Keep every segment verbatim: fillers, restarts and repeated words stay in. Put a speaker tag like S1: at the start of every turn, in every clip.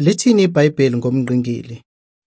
S1: Lithini iBhayibheli ngomngqingili?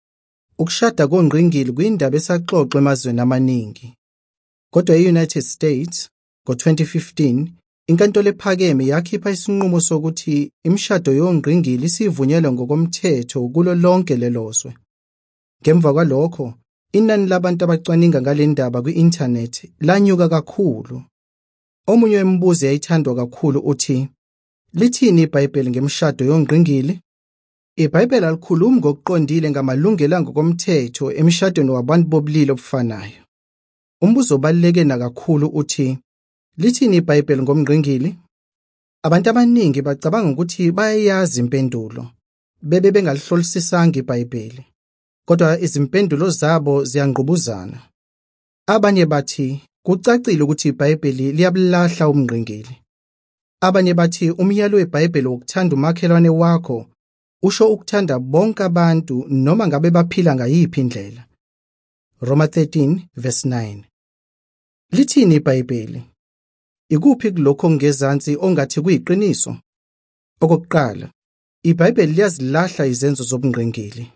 S1: Ukushada kongqingili kuyindaba esaxoxwa emazweni amaningi. Kodwa e-United States, ngo-twenty fifteen, iNkantolo ePhakeme yakhipha isinqumo sokuthi imishado yongqingili isivunyelwe ngokomthetho kulo lonke lelozwe. Ngemva kwalokho, inani labantu abacwaninga ngale ndaba kwi-inthanethi lanyuka kakhulu. Omunye wemibuzo eyayithandwa kakhulu uthi, lithini iBhayibheli ngemishado yongqingili? IBhayibheli alikhulumi ngokuqondile ngamalungelo angokomthetho emishadweni wabantu bobulili obufanayo. Umbuzo obaluleke kakhulu uthi, lithini iBhayibheli ngomngqingili? Abantu abaningi bacabanga ukuthi bayayazi impendulo, bebe bengalihlolisisanga iBhayibheli. Kodwa izimpendulo zabo ziyangqubuzana. Abanye bathi, kucacile ukuthi iBhayibheli liyabulahla umngqingili. Abanye bathi umyalo weBhayibheli wokuthanda umakhelwane wakho usho ukuthanda bonke abantu noma ngabe baphila ngayiphi indlela. Roma thirteen verse nine. Lithini iBhayibheli? Ikuphi kulokho okungezansi ongathi kuyiqiniso? Okokuqala, iBhayibheli liyazilahla izenzo zobungqingili.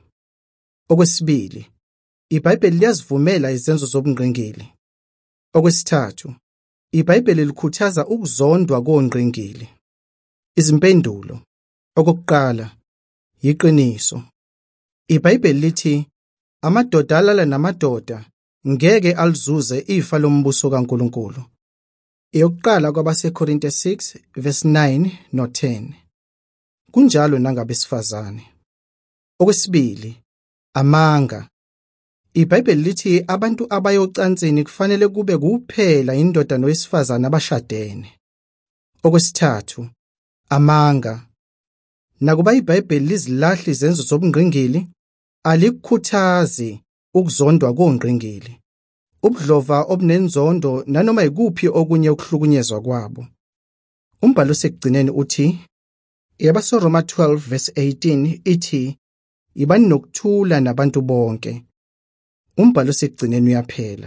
S1: Okwesibili, iBhayibheli liyazivumela izenzo zobungqingili. Okwesithathu, iBhayibheli likhuthaza ukuzondwa kongqingili. Izimpendulo. Okokuqala, yiqiniso. iBhayibheli lithi amadoda alala namadoda ngeke alizuze ifa lombuso kaNkulunkulu. Eyokuqala kwabaseKorinte six verse nine no ten. Kunjalo nangabesifazane. Okwesibili, amanga. iBhayibheli lithi abantu abayocansini kufanele kube kuphela indoda nowesifazane abashadene. Okwesithathu, amanga. Nakuba iBhayibheli lizilahla izenzo zobungqingili, alikukhuthazi ukuzondwa kongqingili, ubudlova obunenzondo nanoma ikuphi okunye ukuhlukunyezwa kwabo. Umbhalo osekugcineni uthi, yabaseRoma twelve verse eighteen ithi, ibani nokuthula nabantu bonke. Umbhalo osekugcineni uyaphela.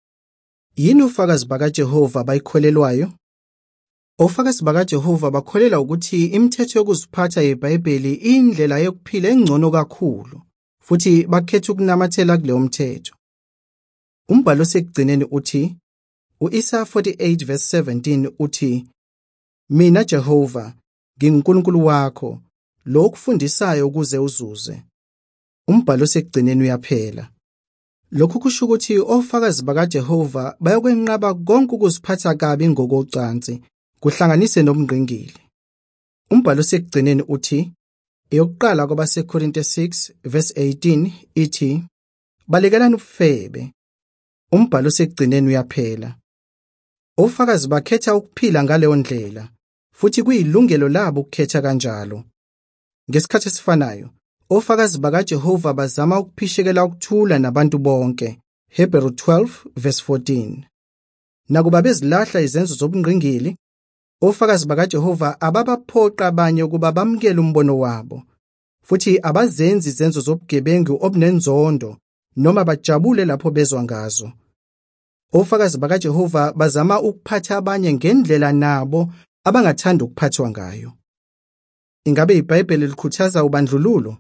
S1: Yini ufakazi bakaJehova bayikholelwayo? Ofakazi bakaJehova bakholela ukuthi imithetho yokuziphatha yeBhayibheli indlela yokuphila engcono kakhulu, futhi bakhetha ukunamathela kuleyo mthetho. Umbhalo osekugcineni uthi, u-Isaya forty-eight verse seventeen uthi, mina Jehova, nginguNkulunkulu wakho, lo okufundisayo ukuze uzuze. Umbhalo osekugcineni uyaphela. Lokhu kusho ukuthi ofakazi bakaJehova bayokwenqaba konke ukuziphatha kabi ngokocansi, kuhlanganise nomngqingili. Umbhalo osekugcineni uthi, eyokuqala kwabaseKorinte six verse eighteen ithi, balekelani ubufebe. Umbhalo osekugcineni uyaphela. Ofakazi bakhetha ukuphila ngaleyo ndlela, futhi kuyilungelo labo ukukhetha kanjalo. Ngesikhathi esifanayo, ofakazi bakaJehova bazama ukuphishekela ukuthula nabantu bonke. Hebrew twelve verse fourteen. Nakuba bezilahla izenzo zobungqingili, ofakazi bakaJehova ababaphoqa abanye ukuba bamukele umbono wabo, futhi abazenzi izenzo zobugebengu obunenzondo noma bajabule lapho bezwa ngazo. Ofakazi bakaJehova bazama ukuphatha abanye ngendlela nabo abangathanda ukuphathwa ngayo. Ingabe iBhayibheli likhuthaza ubandlululo?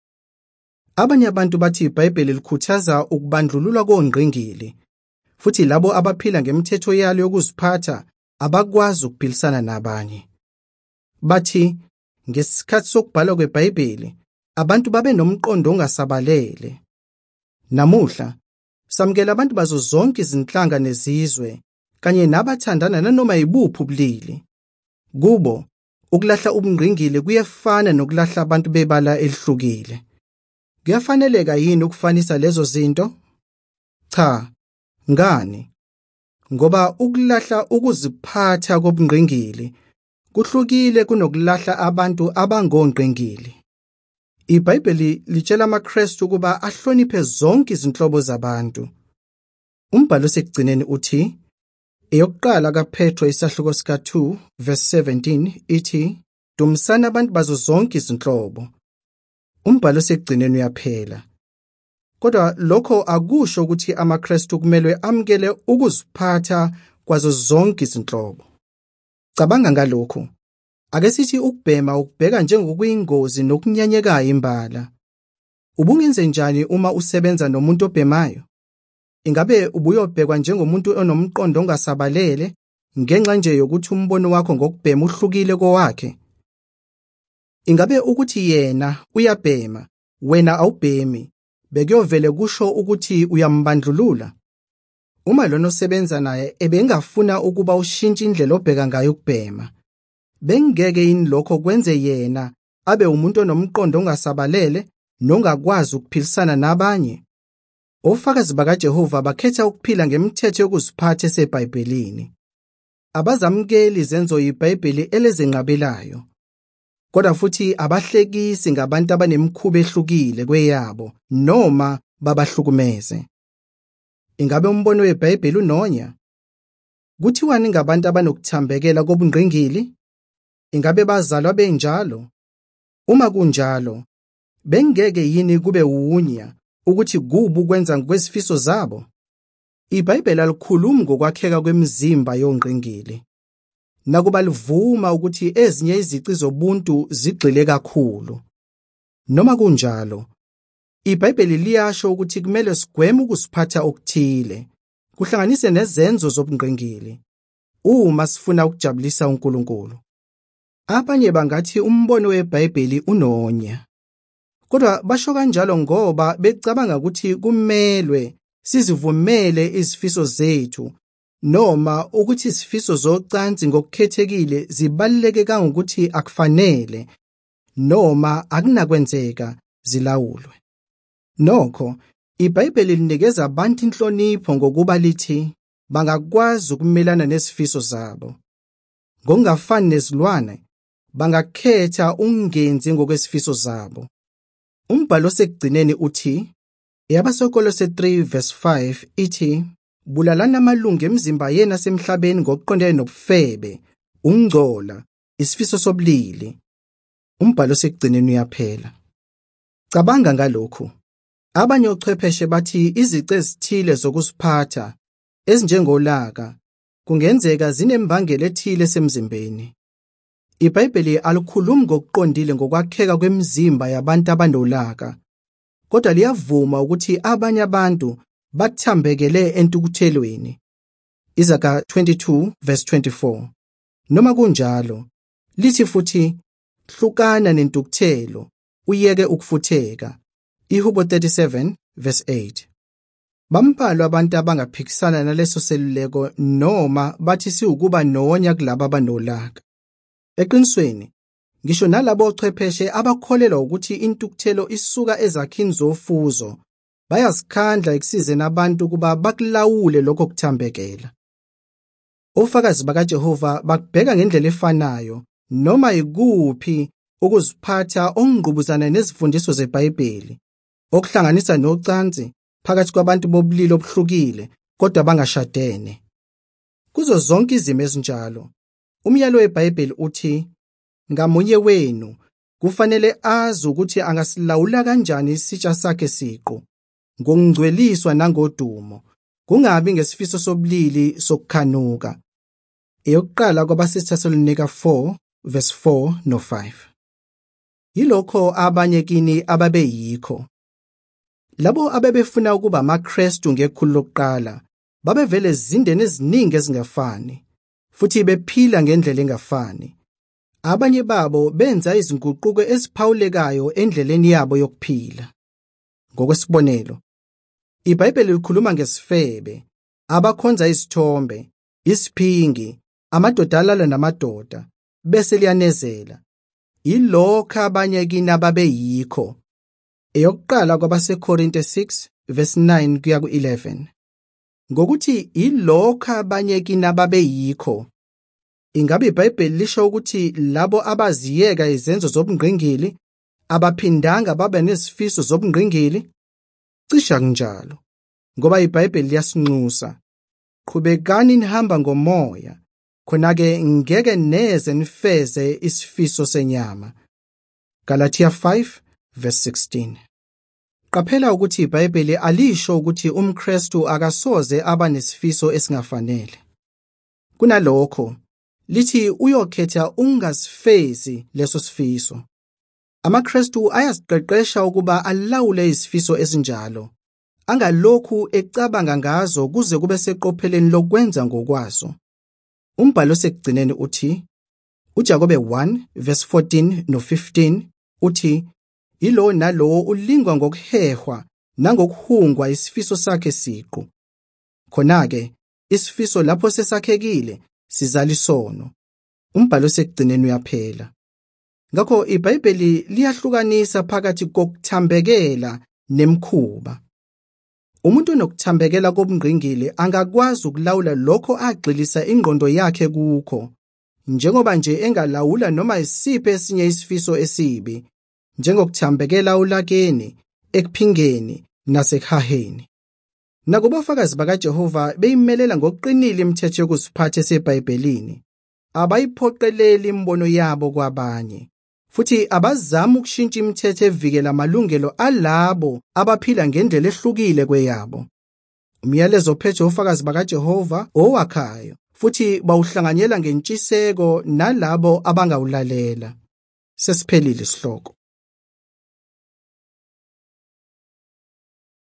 S1: Abanye abantu bathi iBhayibheli likhuthaza ukubandlululwa kongqingili, futhi labo abaphila ngemithetho yalo yokuziphatha abakwazi ukuphilisana nabanye. Bathi ngesikhathi sokubhalwa kweBhayibheli abantu babe nomqondo ongasabalele. Namuhla samukela abantu bazo zonke izinhlanga nezizwe kanye nabathandana nanoma yibuphi ubulili. Kubo ukulahla ubungqingili kuyefana nokulahla abantu bebala elihlukile. Kuyafaneleka yini ukufanisa lezo zinto? Cha, ngani? Ngoba ukulahla ukuziphatha kobungqingili kuhlukile kunokulahla abantu abangongqingili. iBhayibheli litshela amaKristu ukuba ahloniphe zonke izinhlobo zabantu. Umbhalo osekugcineni uthi, eyokuqala kaPetro isahluko sika two verse seventeen ithi, dumisana abantu bazo zonke izinhlobo. Umbhalo osekugcineni uyaphela. Kodwa lokho akusho ukuthi amaKristu kumele amukele ukuziphatha kwazo zonke izinhlobo. Cabanga ngalokho. Ake sithi ukubhema ukubheka njengokuyingozi nokunyanyekayo imbala. Ubungenze njani uma usebenza nomuntu obhemayo? Ingabe ubuyobhekwa njengomuntu onomqondo ongasabalele ngenxa nje yokuthi umbono wakho ngokubhema uhlukile kowakhe? Ingabe ukuthi yena uyabhema, wena awubhemi, bekuyovele kusho ukuthi uyambandlulula? Uma lona osebenza naye ebengafuna ukuba ushintshe indlela obheka ngayo ukubhema, bengeke yini lokho kwenze yena abe umuntu onomqondo ongasabalele nongakwazi ukuphilisana nabanye? Ofakazi bakaJehova bakhetha ukuphila ngemithetho yokuziphatha eseBhayibhelini. Abazamukeli izenzo yiBhayibheli elezenqabelayo, kodwa futhi abahlekisi ngabantu abanemikhuba ehlukile kweyabo noma babahlukumeze. Ingabe umbono weBhayibheli unonya? Kuthiwani ngabantu abanokuthambekela kobungqingili? Ingabe bazalwa benjalo? Uma kunjalo, bengeke yini kube uwunya ukuthi kubi ukwenza ngokwezifiso zabo? IBhayibheli alikhulumi ngokwakheka kwemizimba yongqingili. Nakuba livuma ukuthi ezinye izici zobuntu zigxile kakhulu. Noma kunjalo, iBhayibheli liyasho ukuthi kumele sigweme ukuziphatha okuthile, kuhlanganise nezenzo zobungqingili, uma sifuna ukujabulisa uNkulunkulu. Abanye bangathi umbono weBhayibheli unonya, kodwa basho kanjalo ngoba becabanga ukuthi kumelwe sizivumele izifiso zethu noma ukuthi izifiso zocansi ngokukhethekile zibaluleke kangokuthi akufanele noma akunakwenzeka zilawulwe. Nokho, iBhayibheli linikeza abantu inhlonipho ngokuba lithi bangakwazi ukumelana nezifiso zabo. Ngokungafani nezilwane, bangakhetha ukungenzi ngokwezifiso zabo. Umbhalo osekugcineni uthi, eyabaseKolose three verse five ithi, bulalana amalungu emzimba yenu asemhlabeni ngokuqondene nobufebe, ukungcola, isifiso sobulili. Umbhalo osekugcineni uyaphela. Cabanga ngalokhu. Abanye ochwepheshe bathi izici ezithile zokuziphatha ezinjengolaka kungenzeka zinembangela ethile semzimbeni. IBhayibheli alikhulumi ngokuqondile ngokwakheka kwemizimba yabantu abanolaka, kodwa liyavuma ukuthi abanye abantu bathambekele entukuthelweni. Izaga twenty-two verse twenty-four. Noma kunjalo, lithi futhi hlukana nentukuthelo, uyeke ukufutheka. Ihubo thirty-seven verse eight. Bambalwa abantu abangaphikisana naleso seluleko noma bathi siwukuba nonya kulabo abanolaka. Eqinisweni, ngisho nalabo ochwepheshe abakholelwa ukuthi intukuthelo isuka ezakhini zofuzo, bayazikhandla ekusizeni abantu kuba bakulawule lokho kuthambekela. Ofakazi bakaJehova bakubheka ngendlela efanayo noma ikuphi ukuziphatha okungqubuzana nezifundiso zeBhayibheli, okuhlanganisa nocansi phakathi kwabantu bobulili obuhlukile kodwa bangashadene. Kuzo zonke izimo ezinjalo, umyalo weBhayibheli uthi, ngamunye wenu kufanele azi ukuthi angasilawula kanjani isitsha sakhe siqu, ngokungcweliswa nangodumo, kungabi ngesifiso sobulili sokukhanuka. Eyokuqala kwabaseThesalonika four verse four no five. Yilokho abanye kini ababeyikho. Labo abebefuna ukuba amaKristu ngekhulu lokuqala babevele zindeni eziningi ezingafani, futhi bephila ngendlela engafani. Abanye babo benza izinguquko eziphawulekayo endleleni yabo yokuphila. Ngokwesibonelo, iBhayibheli likhuluma ngesifebe, abakhonza izithombe, isiphingi, amadoda alala namadoda, bese liyanezela. Yilokho abanye kini ababeyikho. Eyokuqala kwabaseKorinte six verse nine kuya ku-eleven. Ngokuthi yilokho abanye kini ababeyikho, ingabe iBhayibheli lisho ukuthi labo abaziyeka izenzo zobungqingili abaphindanga babe nezifiso zobungqingili? Cisha kunjalo, ngoba iBhayibheli liyasinxusa, qhubekani nihamba ngomoya, khona-ke ngeke neze nifeze isifiso senyama. Galatia five verse sixteen. Qaphela ukuthi iBhayibheli alisho ukuthi umKristu akasoze aba nesifiso esingafanele. Kunalokho, lithi uyokhetha ungasifezi leso sifiso. AmaKristu ayasiqeqesha ukuba alawule izifiso ezinjalo, angalokhu ecabanga ngazo kuze kube seqopheleni lokwenza ngokwaso. Umbhalo osekugcineni uthi, uJakobe one verse fourteen no fifteen uthi, ilo nalowo ulingwa ngokuhehwa nangokuhungwa isifiso sakhe siqu. Khona-ke isifiso lapho sesakhekile sizala isono. Umbhalo osekugcineni uyaphela. Ngakho iBhayibheli liyahlukanisa phakathi kokuthambekela nemkhuba. Umuntu onokuthambekela kobungqingili angakwazi ukulawula lokho agxilisa ingqondo yakhe kukho, njengoba nje engalawula noma isiphi esinye isifiso esibi, njengokuthambekela ulakeni, ekuphingeni nasekuhaheni. Nakuba ofakazi bakaJehova beyimelela ngokuqinile imithetho yokuziphatha eseBhayibhelini, abayiphoqeleli imbono yabo kwabanye, futhi abazama ukushintsha imithetho evikela amalungelo alabo abaphila ngendlela ehlukile kweyabo. Umyalezo ophethe ofakazi bakaJehova owakhayo, futhi bawuhlanganyela ngentshiseko nalabo abangawulalela. Sesiphelile isihloko.